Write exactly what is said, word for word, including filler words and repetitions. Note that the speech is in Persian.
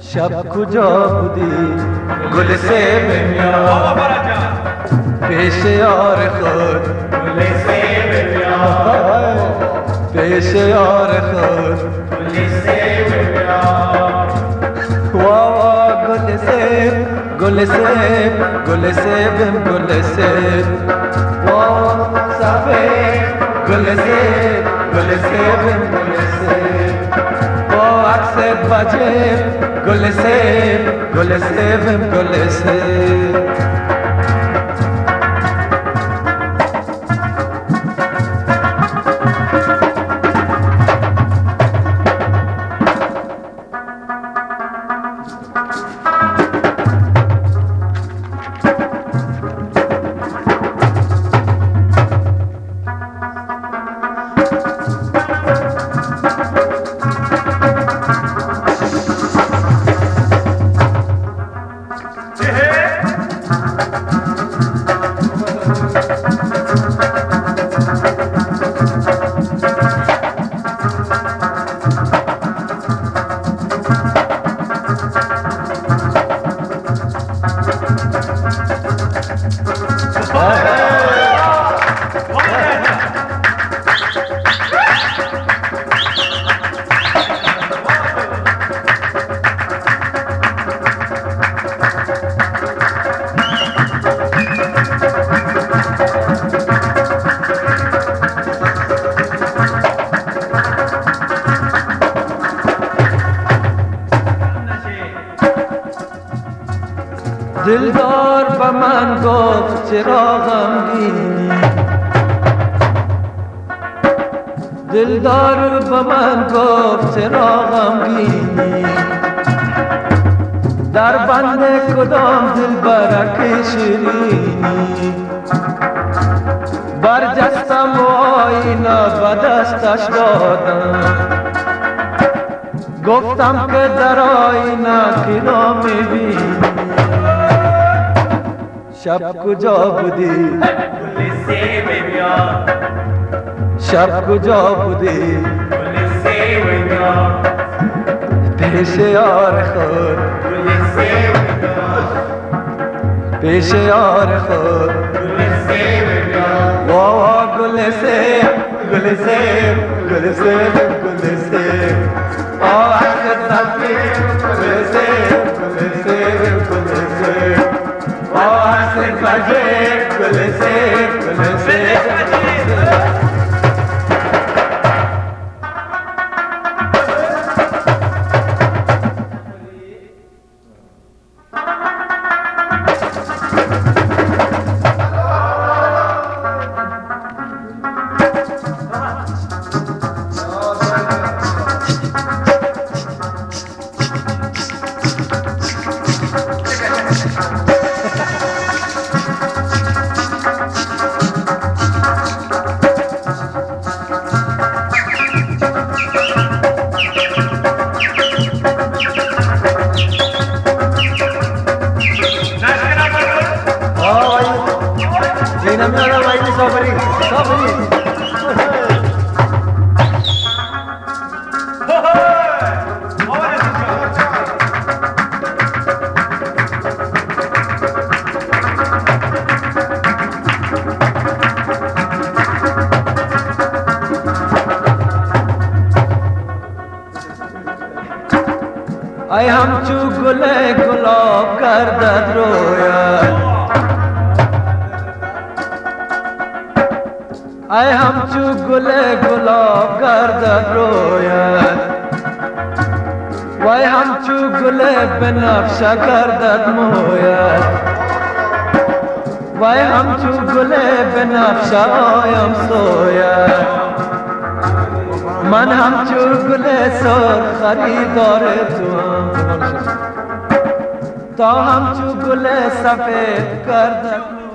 شب کجا بودی گل سیب میاد پیش یار خود گل سیب میاد پیش یار خود گل سیب میاد وا گل سیب گل سیب گل سیب گل سیب وا سفید گل سیب گل سیب گل سیب وا عکست بجیب گل سیب گل سیب گل سیب دلدار به من گفت چرا غمگینی دلدار به من گفت چرا غمگینی در بند کدام دلبرک شیرینی برجستم و آینه به دستش دادم گفتم که در آینه کی را میبینی شب کجا بودی گل سیب میاد شب کجا بودی گل سیب میاد پیش یار خود گل سیب میاد پیش یار خود گل سیب میاد وا گل سیب گل سیب گل سیب گل سیب آه عشق سفید گل سیب گل سیب گل سیب آه عشق سفید گل سیب گل سیب نمیدونم باید صابری صابری ای همچو گل گلاب گردد رویت ای همچو گل گلاب گردد رویت وای همچو گل بنفشه گردد مویت وای همچو گل بنفشه آیم سویت من همچو گل سرخ خریدار توام تا همچو گل سفید گردد